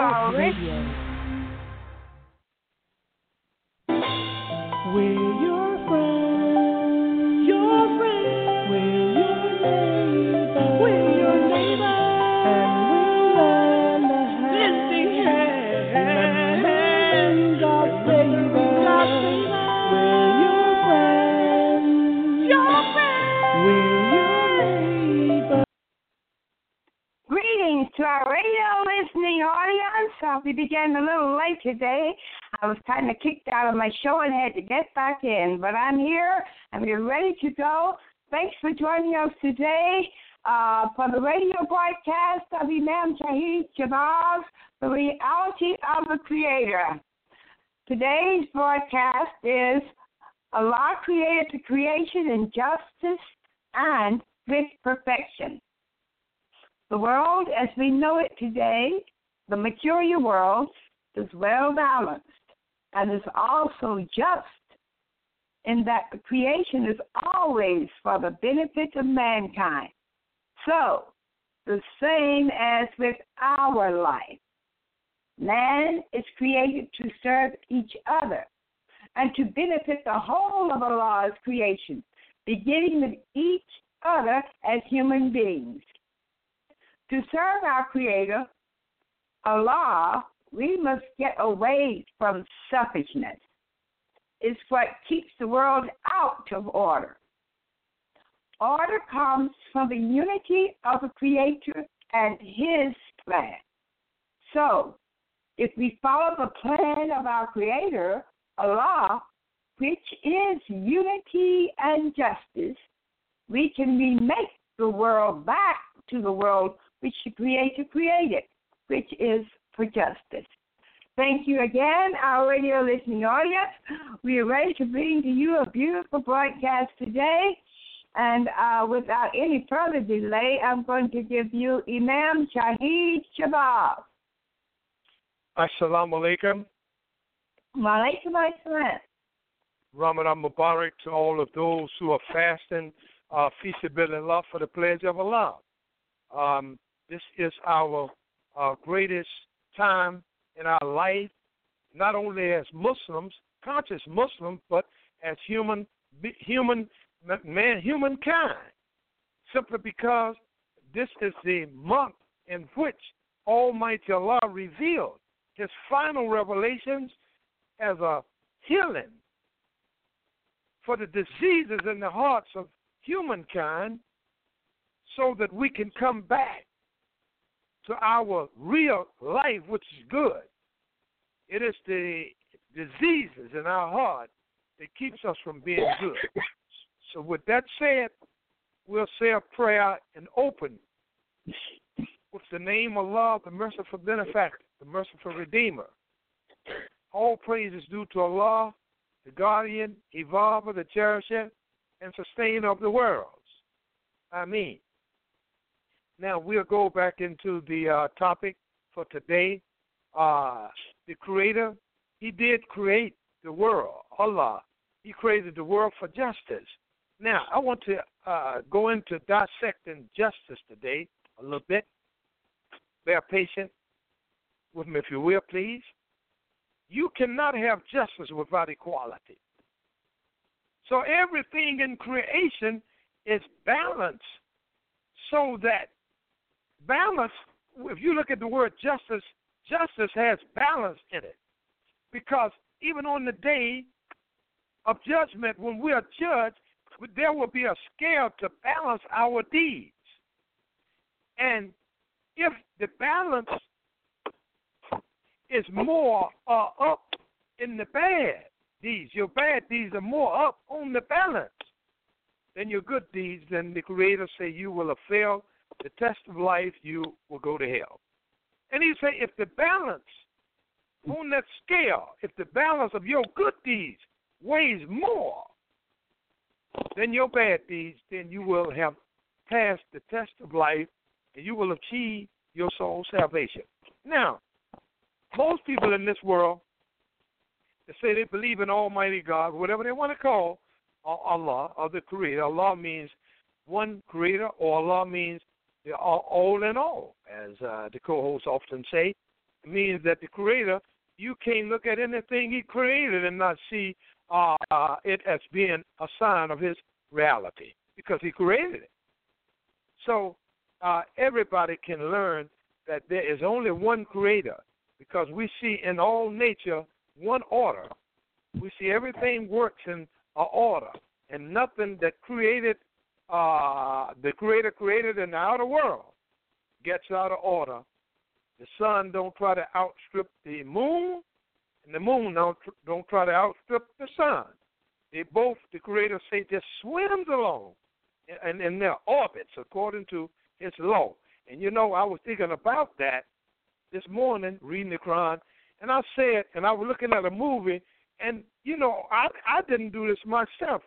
our radio. We're your friends. Your friends. We're your neighbors. We're your neighbors. And we'll lend a hand. Lend God favor. We're your friends. Your friends. We're your neighbors. Greetings to our radio listening audience. We began a little late today. I was kind of kicked out of my show and had to get back in, but I'm here and we're ready to go. Thanks for joining us today for the radio broadcast of Imam Shahid Shabazz, The Reality of the Creator. Today's broadcast is Allah created the creation in justice and with perfection. The world as we know it today, the material world, is well balanced and is also just in that the creation is always for the benefit of mankind. So, the same as with our life. Man is created to serve each other and to benefit the whole of Allah's creation, beginning with each other as human beings. To serve our Creator, Allah, we must get away from selfishness. It's what keeps the world out of order. Order comes from the unity of the Creator and His plan. So, if we follow the plan of our Creator, Allah, which is unity and justice, we can remake the world back to the world which the Creator created, which is for justice. Thank you again, our radio listening audience. We are ready to bring to you a beautiful broadcast today. And without any further delay, I'm going to give you Imam Shahid Shabazz. Assalamu alaikum. Wa alaikum assalam. Ramadan Mubarak to all of those who are fasting, fi sabilillah, for the pledge of Allah. This is our greatest time in our life, not only as Muslims, conscious Muslims, but as humankind, simply because this is the month in which Almighty Allah revealed His final revelations as a healing for the diseases in the hearts of humankind, so that we can come back to our real life, which is good. It is the diseases in our heart that keeps us from being good. So with that said, we'll say a prayer and open with the name of Allah, the merciful benefactor, the merciful redeemer. All praise is due to Allah, the guardian, evolver, the cherisher, and sustainer of the worlds. Ameen. Now, we'll go back into the topic for today. The Creator, He did create the world, Allah. He created the world for justice. Now, I want to go into dissecting justice today a little bit. Bear patient with me, if you will, please. You cannot have justice without equality. So everything in creation is balanced, so that balance, if you look at the word justice, justice has balance in it. Because even on the day of judgment, when we are judged, there will be a scale to balance our deeds. And if the balance is more up in the bad deeds, your bad deeds are more up on the balance than your good deeds, then the Creator say you will have failed the test of life, you will go to hell. And He say if the balance on that scale, if the balance of your good deeds weighs more than your bad deeds, then you will have passed the test of life and you will achieve your soul's salvation. Now, most people in this world, they say they believe in Almighty God, whatever they want to call Allah, or the Creator. Allah means one Creator, or Allah means all in all, as the co-hosts often say. means that the Creator, you can't look at anything He created and not see it as being a sign of His reality, because He created it. So everybody can learn that there is only one Creator, because we see in all nature one order. We see everything works in an order, and nothing that created, the Creator created in the outer world gets out of order. The sun don't try to outstrip the moon, and the moon don't try to outstrip the sun. They both, the Creator say, just swims along in their orbits according to His law. And you know, I was thinking about that this morning, reading the Quran, and I said, and I was looking at a movie, and you know, I didn't do this myself.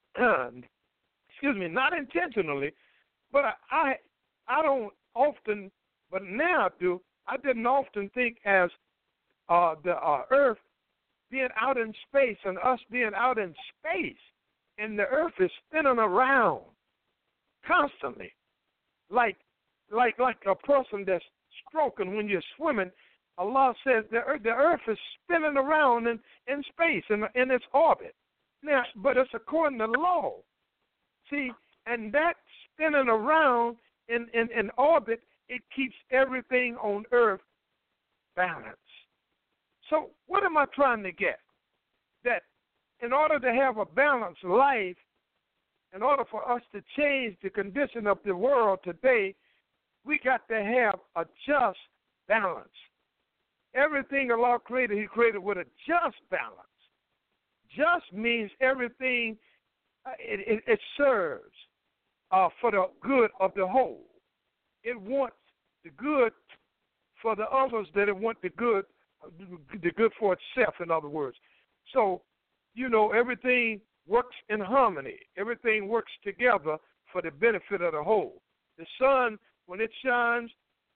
Excuse me, not intentionally, but I don't often, but now I do. I didn't often think as the Earth being out in space and us being out in space, and the Earth is spinning around constantly, like a person that's stroking when you're swimming. Allah says the Earth is spinning around in space in its orbit. Now, but it's according to law. See, and that spinning around in orbit, it keeps everything on Earth balanced. So what am I trying to get? That in order to have a balanced life, in order for us to change the condition of the world today, we got to have a just balance. Everything Allah created, He created with a just balance. Just means everything, it serves for the good of the whole. It wants the good for the others, that it wants the good for itself, in other words. So, you know, everything works in harmony. Everything works together for the benefit of the whole. The sun, when it shines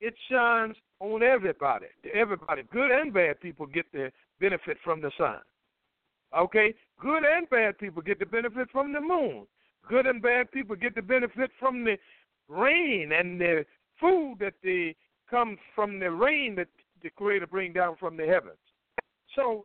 on everybody. Everybody, good and bad people, get the benefit from the sun. Okay? Good and bad people get the benefit from the moon. Good and bad people get the benefit from the rain and the food that comes from the rain that the Creator brings down from the heavens. So,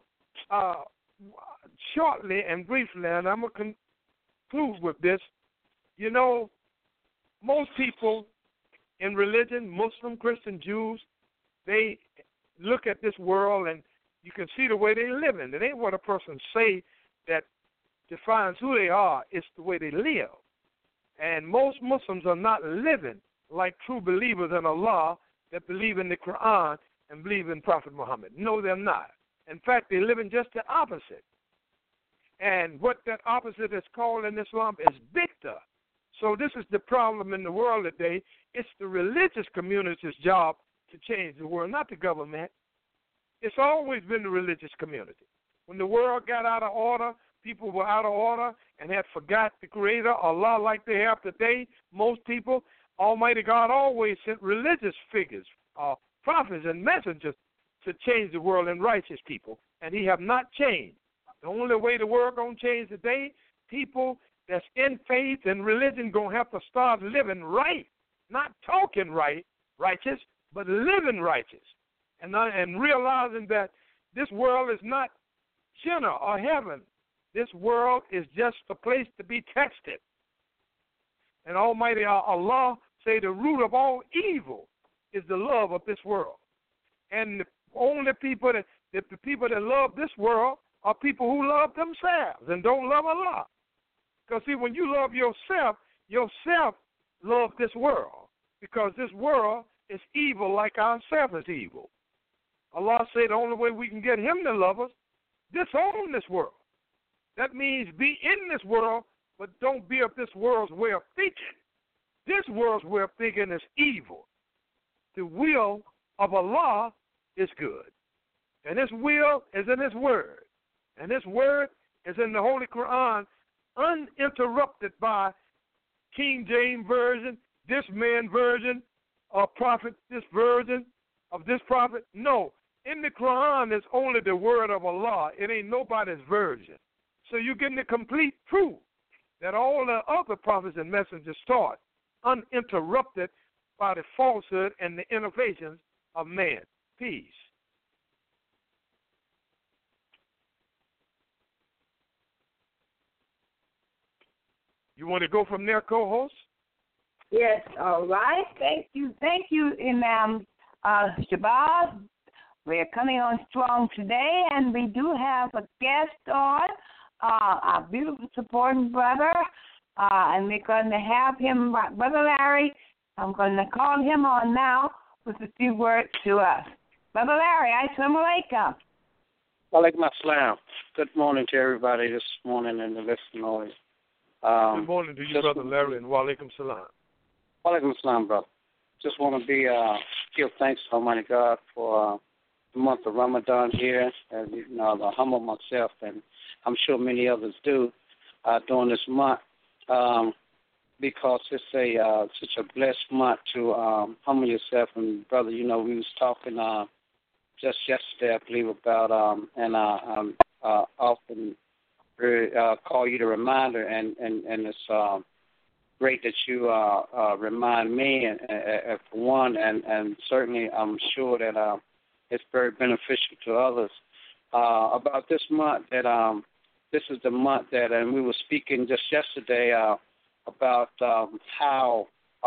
shortly and briefly, and I'm going to conclude with this, you know, most people in religion, Muslim, Christian, Jews, they look at this world and you can see the way they live in. It ain't what a person say that defines who they are. It's the way they live. And most Muslims are not living like true believers in Allah that believe in the Quran and believe in Prophet Muhammad. No, they're not. In fact, they're living just the opposite. And what that opposite is called in Islam is bid'ah. So this is the problem in the world today. It's the religious community's job to change the world, not the government. It's always been the religious community. When the world got out of order, people were out of order and had forgot the Creator, Allah, like they have today, most people, Almighty God always sent religious figures, prophets and messengers to change the world and righteous people, and He have not changed. The only way the world going to change today, people that's in faith and religion going to have to start living right, not talking right, righteous, but living righteous, and realizing that this world is not Jannah or heaven. This world is just a place to be tested. And Almighty Allah say the root of all evil is the love of this world. And the only people that love this world are people who love themselves and don't love Allah. Because see, when you love yourself love this world. Because this world is evil like ourselves is evil. Allah said the only way we can get Him to love us, disown this world. That means be in this world, but don't be of this world's way of thinking. This world's way of thinking is evil. The will of Allah is good. And His will is in His word. And His word is in the Holy Quran, uninterrupted by King James Version, this man version, or prophet, this version of this prophet. No, in the Quran is only the word of Allah. It ain't nobody's version. So you're getting the complete truth that all the other prophets and messengers taught, uninterrupted by the falsehood and the innovations of man. Peace. You want to go from there, co-host? Yes, all right. Thank you, Imam Shabazz. We're coming on strong today, and we do have a guest on, our beautiful supporting brother, and we're going to have him, Brother Larry. I'm going to call him on now with a few words to us. Brother Larry, assalamu alaikum. Walaikum assalam. Good morning to everybody this morning in the listening audience. Good morning to you, Brother Larry, and walaikum salam. Walaikum assalam, brother. Just want to give thanks to Almighty God for the month of Ramadan here. As you know, I humble myself, and I'm sure many others do during this month, because it's such a blessed month to humble yourself. And brother, we was talking just yesterday, I believe, about and often call you the reminder, and it's great that you remind me, and for one, and certainly I'm sure that it's very beneficial to others about this month. That this is the month that, and we were speaking just yesterday about how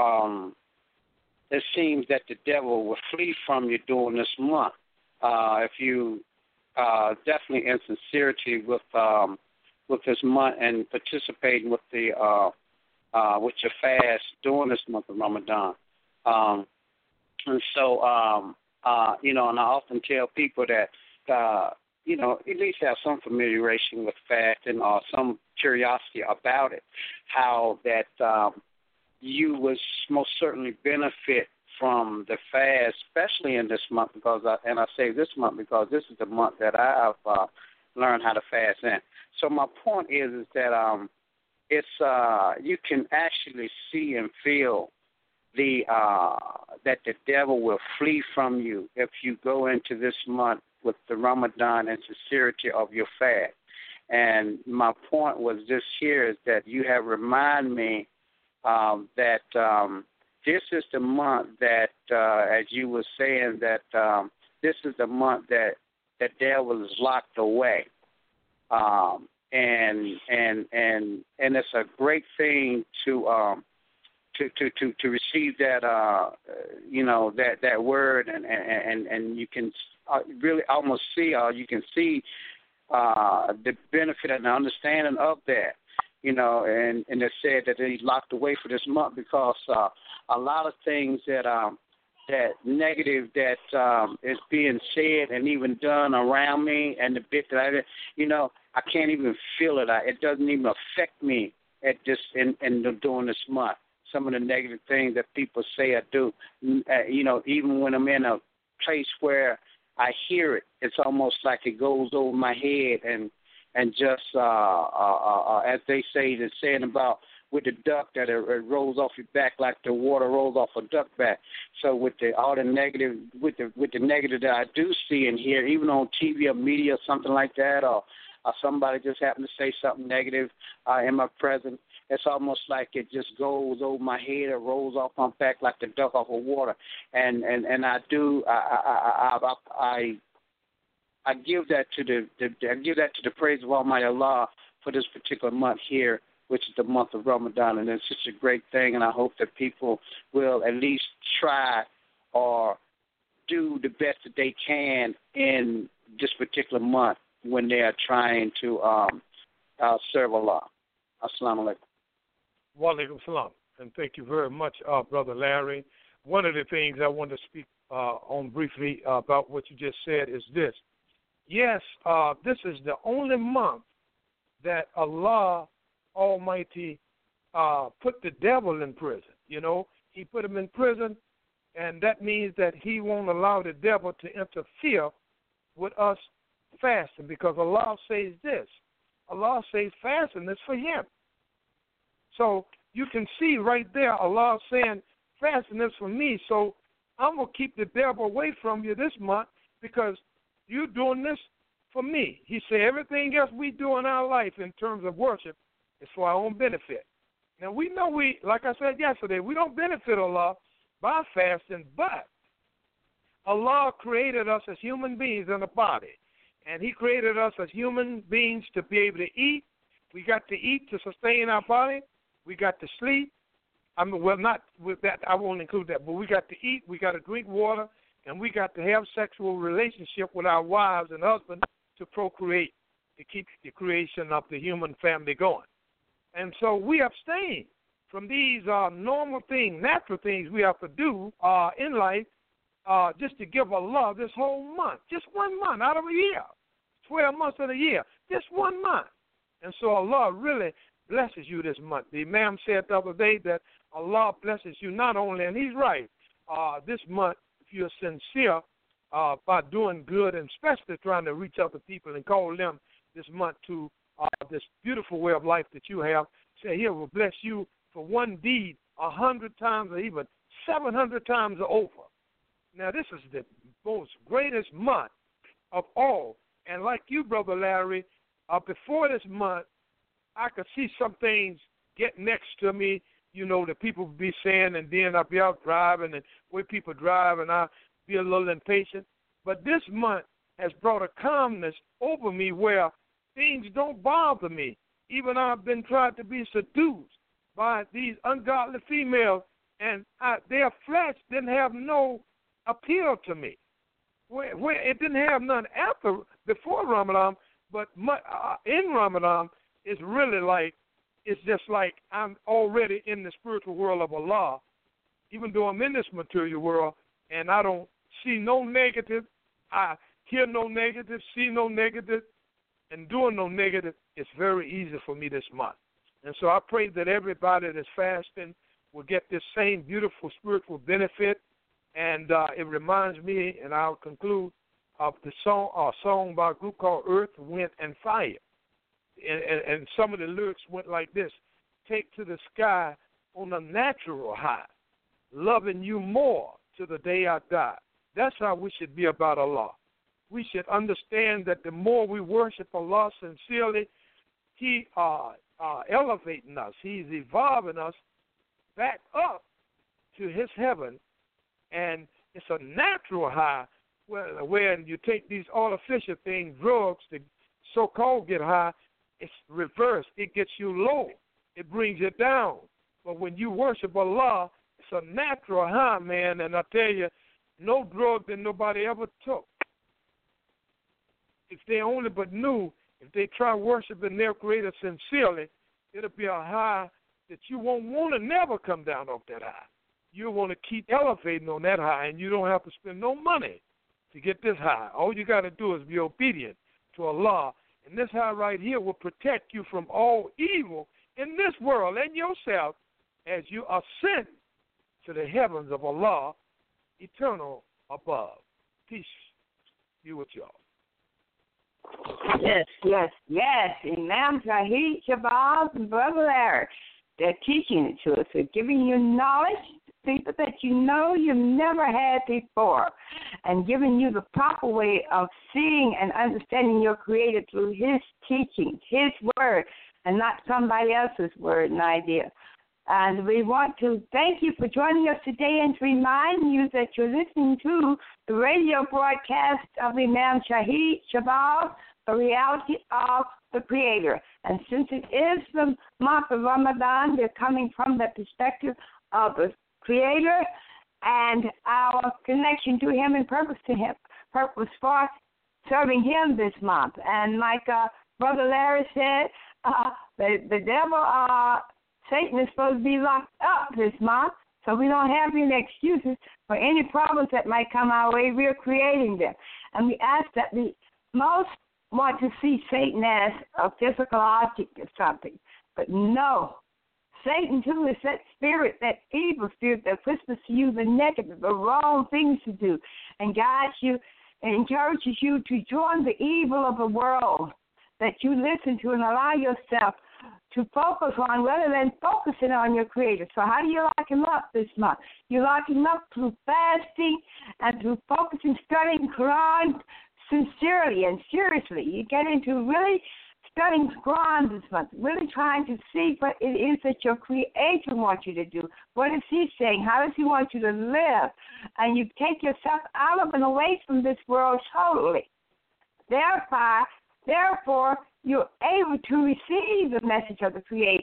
it seems that the devil will flee from you during this month if you definitely in sincerity with this month and participating with the with your fast during this month of Ramadan. And so, and I often tell people that, at least have some familiarization with fasting or some curiosity about it, how that you would most certainly benefit from the fast, especially in this month, because I say this month because this is the month that I have learned how to fast in. So my point is that it's you can actually see and feel that the devil will flee from you if you go into this month with the Ramadan and sincerity of your fast. And my point was this here is that you have reminded me that this is the month that, as you were saying, that this is the month that the devil is locked away. And it's a great thing to receive that that word, and you can really almost see, you can see the benefit and the understanding of that, and it said that he's locked away for this month because a lot of things that negative that is being said and even done around me, and the bit that I can't even feel it. It doesn't even affect me at this during this month. Some of the negative things that people say or do, even when I'm in a place where I hear it, it's almost like it goes over my head and just as they say, they're saying about with the duck that it rolls off your back like the water rolls off a duck back. So with all the negative, with the negative that I do see and hear, even on TV or media or something like that, or somebody just happened to say something negative in my presence, it's almost like it just goes over my head or rolls off my back like the duck off of water. And I give that to the praise of Almighty Allah for this particular month here, which is the month of Ramadan, and it's such a great thing. And I hope that people will at least try or do the best that they can in this particular month when they are trying to serve Allah. Assalamu alaikum. Wa alaikum salam. And thank you very much, Brother Larry. One of the things I want to speak on briefly about what you just said is this. Yes, this is the only month that Allah Almighty put the devil in prison. He put him in prison, and that means that he won't allow the devil to interfere with us fasting, because Allah says this. Allah says fasting is for him. So you can see right there Allah saying fasting is for me. So I'm going to keep the devil away from you this month because you're doing this for me. He said everything else we do in our life in terms of worship is for our own benefit. Now we know like I said yesterday, we don't benefit Allah by fasting, but Allah created us as human beings in a body. And he created us as human beings to be able to eat. We got to eat to sustain our body. we got to sleep. Well, not with that, I won't include that, but we got to eat, we got to drink water, and we got to have sexual relationship with our wives and husbands to procreate, to keep the creation of the human family going. And so we abstain from these normal things, natural things we have to do in life just to give Allah this whole month, just 1 month out of a year, 12 months of the year, just 1 month. And so Allah really blesses you this month. The Imam said the other day that Allah blesses you not only, and he's right, this month, if you're sincere by doing good and especially trying to reach out to people and call them this month to this beautiful way of life that you have, say, He will bless you for one deed 100 times or even 700 times over. Now, this is the most greatest month of all. And like you, Brother Larry, before this month, I could see some things get next to me, you know, that people be saying, and then I'll be out driving, and where people drive, and I'll be a little impatient. But this month has brought a calmness over me where things don't bother me. Even I've been tried to be seduced by these ungodly females, and their flesh didn't have no appeal to me. Where it didn't have none before Ramadan, but in Ramadan, it's really like, it's just like I'm already in the spiritual world of Allah, even though I'm in this material world, and I don't see no negative, I hear no negative, see no negative, and doing no negative. It's very easy for me this month. And so I pray that everybody that's fasting will get this same beautiful spiritual benefit. And it reminds me, and I'll conclude, of the song by a group called Earth, Wind, and Fire. And some of the lyrics went like this: take to the sky on a natural high, loving you more to the day I die. That's how we should be about Allah. We should understand that the more we worship Allah sincerely, He elevating us. He's evolving us back up to His heaven. And it's a natural high where you take these artificial things, drugs, to so-called get high. It's reversed. It gets you low. It brings you down. But when you worship Allah, it's a natural high, man. And I tell you, no drug that nobody ever took, if they only but knew, if they try worshiping their Creator sincerely, it'll be a high that you won't want to never come down off that high. You want to keep elevating on that high, and you don't have to spend no money to get this high. All you got to do is be obedient to Allah. And this high right here will protect you from all evil in this world and yourself as you ascend to the heavens of Allah, eternal above. Peace be with y'all. Yes, yes, yes. Imam Shahid Shabazz and Brother Larry, they're teaching it to us. They're giving you knowledge, people that you know you've never had before, and giving you the proper way of seeing and understanding your Creator through His teachings, His word, and not somebody else's word and idea. And we want to thank you for joining us today and to remind you that you're listening to the radio broadcast of Imam Shahid Shabazz, The Reality of the Creator. And since it is the month of Ramadan, we're coming from the perspective of the Creator and our connection to Him and purpose to Him, purpose for serving Him this month. And like Brother Larry said, the devil, Satan is supposed to be locked up this month, so we don't have any excuses for any problems that might come our way. We're creating them. And we ask that we most want to see Satan as a physical object or something. But no, Satan, too, is that spirit, that evil spirit that whispers to you the negative, the wrong things to do, and guides you and encourages you to join the evil of the world that you listen to and allow yourself to focus on rather than focusing on your Creator. So how do you lock Him up this month? You lock Him up through fasting and through focusing, studying Quran sincerely and seriously. You get into really studying Quran this month, really trying to see what it is that your Creator wants you to do. What is He saying? How does He want you to live? And you take yourself out of and away from this world totally. Therefore, you're able to receive the message of the Creator.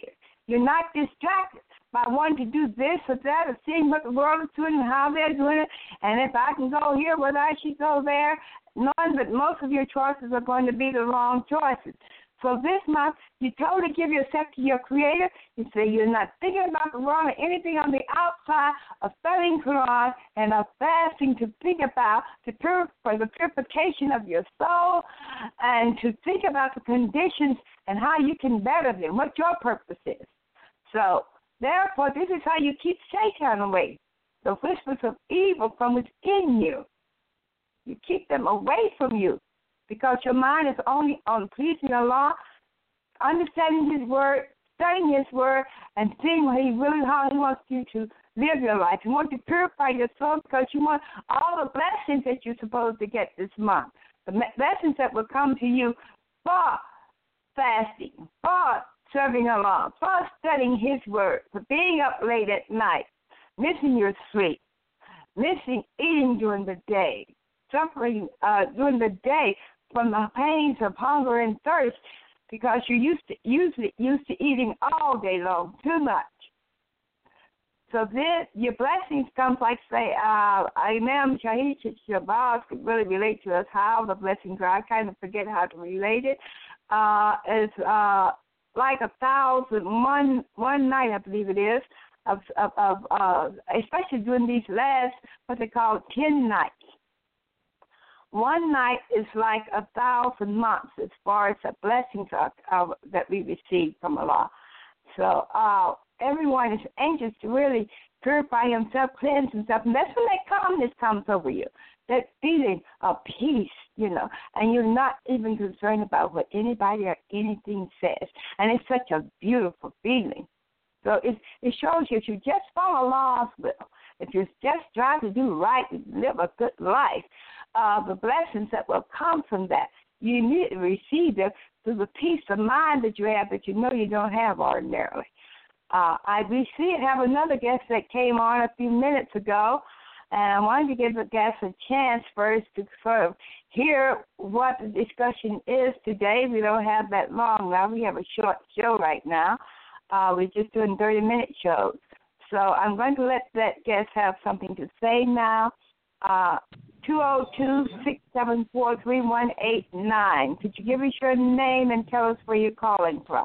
You're not distracted by wanting to do this or that or seeing what the world is doing and how they're doing it. And if I can go here, whether I should go there, knowing that most of your choices are going to be the wrong choices. So this month, you totally give yourself to your Creator. You say you're not thinking about the world or anything on the outside of studying Quran and of fasting to think about for the purification of your soul and to think about the conditions and how you can better them, what your purpose is. So, therefore, this is how you keep Satan away, the whispers of evil from within you. You keep them away from you because your mind is only on pleasing Allah, understanding His Word, studying His Word, and seeing how He wants you to live your life. You want to purify your soul because you want all the blessings that you're supposed to get this month, the blessings that will come to you for fasting, for serving Allah, for studying His Word, for being up late at night, missing your sleep, missing eating during the day, suffering during the day from the pains of hunger and thirst because you're used to eating all day long, too much. So then your blessings come, like say, Imam Shahid Shabazz could really relate to us how the blessings are. I kind of forget how to relate it. It's like 1,001 night, I believe it is, of especially during these last, what they call 10 nights. One night is like 1,000 months as far as the blessings that we receive from Allah. So everyone is anxious to really purify himself, cleanse himself, and that's when that calmness comes over you, that feeling of peace, and you're not even concerned about what anybody or anything says. And it's such a beautiful feeling. So it shows you if you just follow Allah's will, if you just try to do right and live a good life, the blessings that will come from that, you immediately receive them through the peace of mind that you have that you know you don't have ordinarily. We have another guest that came on a few minutes ago, and I wanted to give the guest a chance first to sort of hear what the discussion is today. We don't have that long now. We have a short show right now. We're just doing 30-minute shows. So I'm going to let that guest have something to say now. 202-674-3189. Could you give us your name and tell us where you're calling from?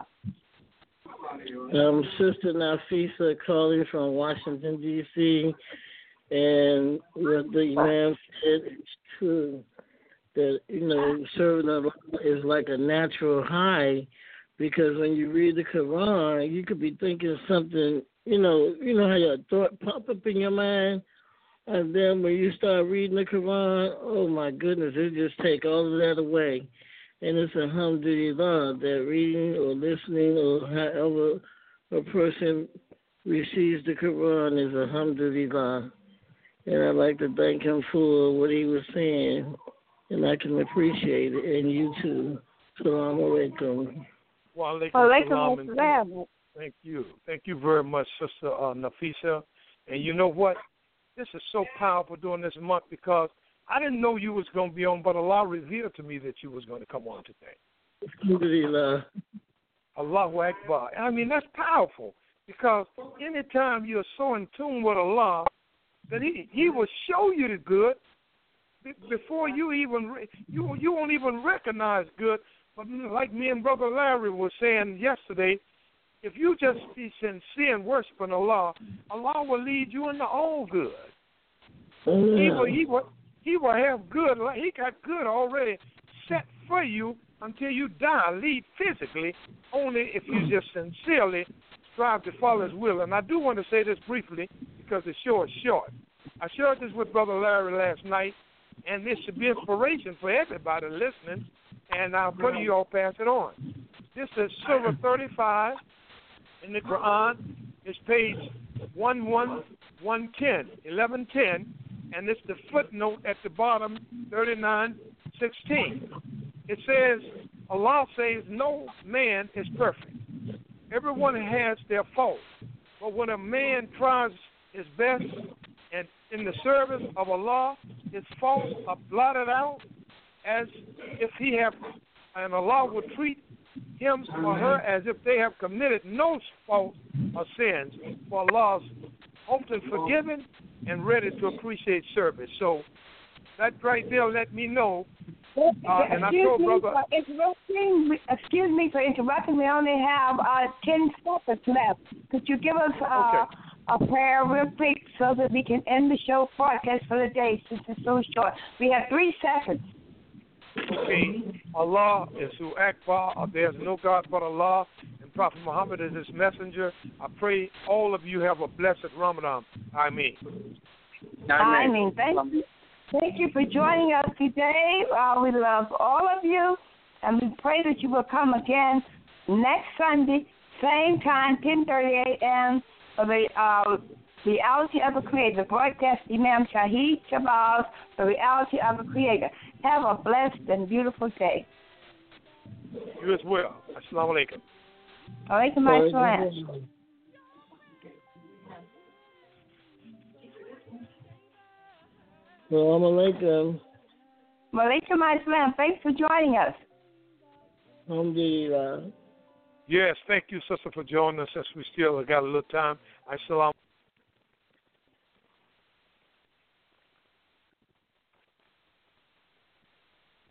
Sister Nafisa calling from Washington, D.C., and what the Imam said is true, that, serving Allah is like a natural high, because when you read the Quran, you could be thinking something, you know how your thought pop up in your mind, and then when you start reading the Quran, oh my goodness, it just take all of that away. And it's alhamdulillah that reading or listening or however a person receives the Quran is alhamdulillah. And I'd like to thank him for what he was saying, and I can appreciate it, and you too. Salaam alaikum. Wa alaikum salam. Thank you. Thank you very much, Sister Nafisa. And you know what? This is so powerful during this month because I didn't know you was going to be on, but Allah revealed to me that you was going to come on today. Alhamdulillah. Allahu Akbar. I mean, that's powerful because anytime you're so in tune with Allah, that He will show you the good before you won't even recognize good. But like me and Brother Larry was saying yesterday, if you just be sincere and worshiping Allah, Allah will lead you into all good. He will have good. He got good already set for you until you die. Lead physically only if you just sincerely strive to follow His will. And I do want to say this briefly because the show is short. I shared this with Brother Larry last night, and this should be inspiration for everybody listening. And I'll put you all pass it on. This is Surah 35 in the Quran. It's page 1110, and it's the footnote at the bottom, 39:16. It says, Allah says, no man is perfect. Everyone has their faults. But when a man tries his best and in the service of Allah, his faults are blotted out as if he have, and Allah will treat him or her as if they have committed no fault or sins, for Allah's often forgiven and ready to appreciate service. So that right there let me know. And I told brother. Excuse me for interrupting. We only have 10 seconds left. Could you give us a prayer real quick so that we can end the show broadcast for the day since it's so short? We have 3 seconds. Okay. Allah is Hu Akbar. There's no God but Allah. And Prophet Muhammad is his messenger. I pray all of you have a blessed Ramadan. Ameen. Ameen. Thank you for joining us today. We love all of you, and we pray that you will come again next Sunday, same time, 10:30 a.m. for the Reality of the Creator, broadcast Imam Shahid Shabazz, the Reality of the Creator. Have a blessed and beautiful day. You as well. Assalamu alaikum. Alaikum assalam. Assalamu alaikum. Walaikum assalam. Thanks for joining us. Alhamdulillah. Yes, thank you, sister, for joining us as we still got a little time. Assalamu